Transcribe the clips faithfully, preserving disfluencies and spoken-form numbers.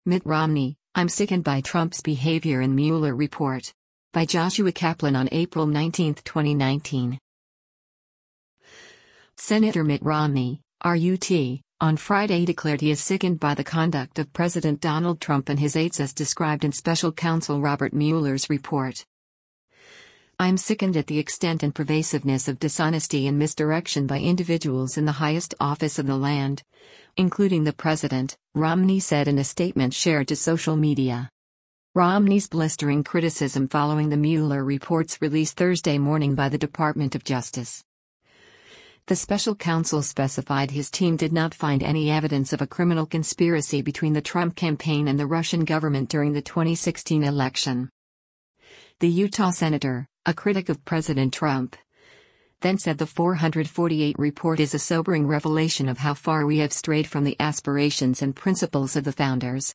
Mitt Romney, I'm sickened by Trump's behavior in Mueller report. By Joshua Kaplan on April nineteenth, twenty nineteen. Senator Mitt Romney, R U T, on Friday declared he is sickened by the conduct of President Donald Trump and his aides as described in Special Counsel Robert Mueller's report. I'm sickened at the extent and pervasiveness of dishonesty and misdirection by individuals in the highest office of the land, including the president, Romney said in a statement shared to social media. Romney's blistering criticism following the Mueller reports released Thursday morning by the Department of Justice. The special counsel specified his team did not find any evidence of a criminal conspiracy between the Trump campaign and the Russian government during the twenty sixteen election. The Utah senator, a critic of President Trump, then said the four hundred forty-eight report is a sobering revelation of how far we have strayed from the aspirations and principles of the founders.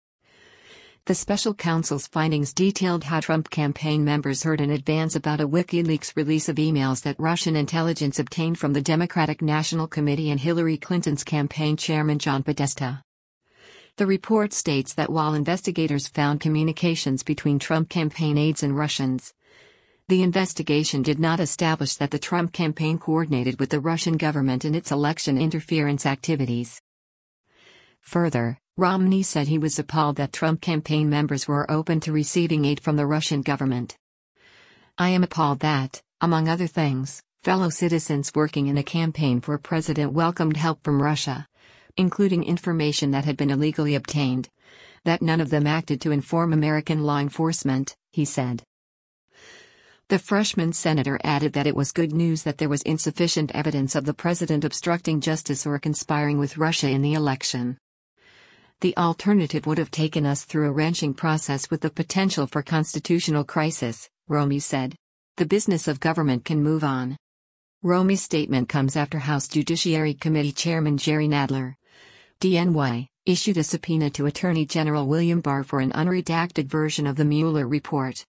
The special counsel's findings detailed how Trump campaign members heard in advance about a WikiLeaks release of emails that Russian intelligence obtained from the Democratic National Committee and Hillary Clinton's campaign chairman John Podesta. The report states that while investigators found communications between Trump campaign aides and Russians, the investigation did not establish that the Trump campaign coordinated with the Russian government in its election interference activities. Further, Romney said he was appalled that Trump campaign members were open to receiving aid from the Russian government. I am appalled that, among other things, fellow citizens working in the campaign for president welcomed help from Russia, including information that had been illegally obtained, that none of them acted to inform American law enforcement, he said. The freshman senator added that it was good news that there was insufficient evidence of the president obstructing justice or conspiring with Russia in the election. The alternative would have taken us through a wrenching process with the potential for constitutional crisis, Romney said. The business of government can move on. Romney's statement comes after House Judiciary Committee Chairman Jerry Nadler, D N Y, issued a subpoena to Attorney General William Barr for an unredacted version of the Mueller report.